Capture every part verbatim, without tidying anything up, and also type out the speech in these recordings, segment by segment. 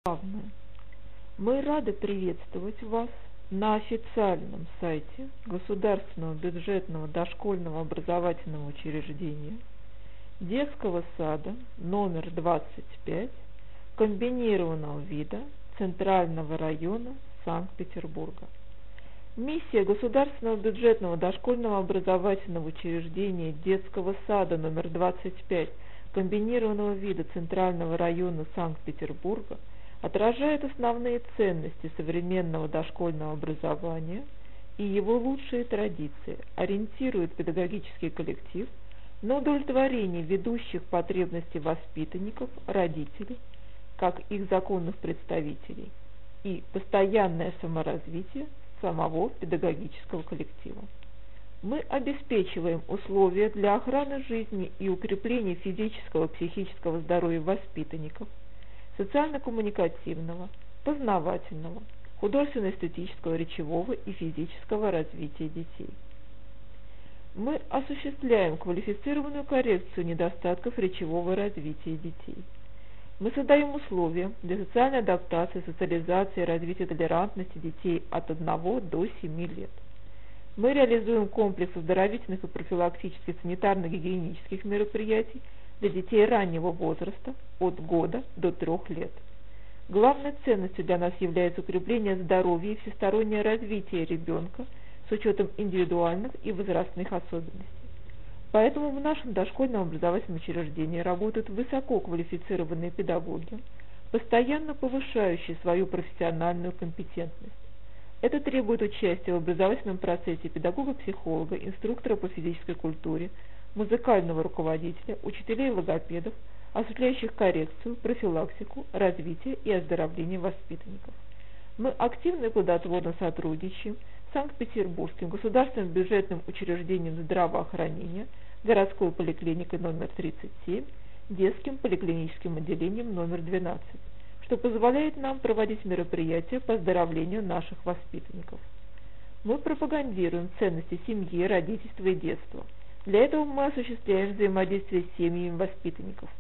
Главное. Мы рады приветствовать вас на официальном сайте Государственного бюджетного дошкольного образовательного учреждения детского сада номер двадцать пять комбинированного вида Центрального района Санкт-Петербурга. Миссия Государственного бюджетного дошкольного образовательного учреждения детского сада номер двадцать пять комбинированного вида Центрального района Санкт-Петербурга отражает основные ценности современного дошкольного образования и его лучшие традиции, ориентирует педагогический коллектив на удовлетворение ведущих потребностей воспитанников, родителей, как их законных представителей, и постоянное саморазвитие самого педагогического коллектива. Мы обеспечиваем условия для охраны жизни и укрепления физического и психического здоровья воспитанников, социально-коммуникативного, познавательного, художественно-эстетического, речевого и физического развития детей. Мы осуществляем квалифицированную коррекцию недостатков речевого развития детей. Мы создаем условия для социальной адаптации, социализации и развития толерантности детей от одного до семи лет. Мы реализуем комплекс оздоровительных и профилактических санитарно-гигиенических мероприятий для детей раннего возраста от года до трех лет. Главной ценностью для нас является укрепление здоровья и всестороннее развитие ребенка с учетом индивидуальных и возрастных особенностей. Поэтому в нашем дошкольном образовательном учреждении работают высококвалифицированные педагоги, постоянно повышающие свою профессиональную компетентность. Это требует участия в образовательном процессе педагога-психолога, инструктора по физической культуре, музыкального руководителя, учителей и логопедов, осуществляющих коррекцию, профилактику, развитие и оздоровление воспитанников. Мы активно и плодотворно сотрудничаем с Санкт-Петербургским государственным бюджетным учреждением здравоохранения, городской поликлиникой номер тридцать семь, детским поликлиническим отделением номер двенадцать, что позволяет нам проводить мероприятия по оздоровлению наших воспитанников. Мы пропагандируем ценности семьи, родительства и детства. Для этого мы осуществляем взаимодействие с семьями воспитанников.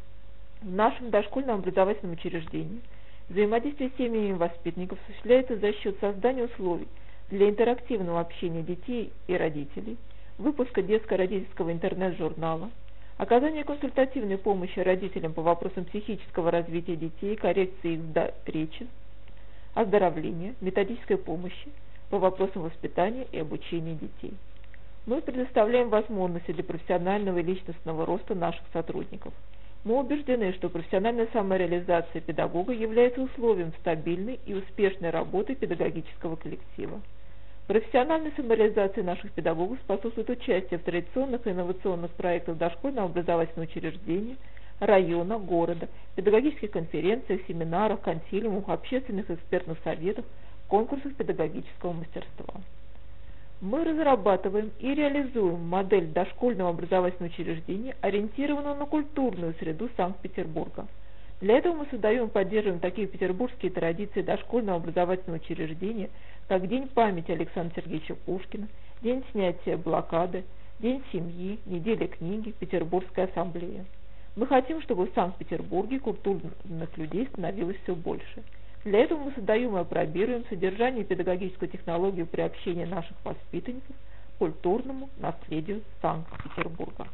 В нашем дошкольном образовательном учреждении взаимодействие с семьями воспитанников осуществляется за счет создания условий для интерактивного общения детей и родителей, выпуска детско-родительского интернет-журнала, оказания консультативной помощи родителям по вопросам психического развития детей, коррекции их речи, оздоровления, методической помощи по вопросам воспитания и обучения детей. Мы предоставляем возможности для профессионального и личностного роста наших сотрудников. Мы убеждены, что профессиональная самореализация педагога является условием стабильной и успешной работы педагогического коллектива. Профессиональной самореализации наших педагогов способствует участие в традиционных и инновационных проектах дошкольного образовательного учреждения, района, города, педагогических конференциях, семинарах, консилиумах, общественных экспертных советах, конкурсах педагогического мастерства. Мы разрабатываем и реализуем модель дошкольного образовательного учреждения, ориентированную на культурную среду Санкт-Петербурга. Для этого мы создаем и поддерживаем такие петербургские традиции дошкольного образовательного учреждения, как День памяти Александра Сергеевича Пушкина, День снятия блокады, День семьи, Неделя книги, Петербургская ассамблея. Мы хотим, чтобы в Санкт-Петербурге культурных людей становилось все больше. Для этого мы создаем и апробируем содержание и педагогическую технологию приобщения наших воспитанников к культурному наследию Санкт-Петербурга.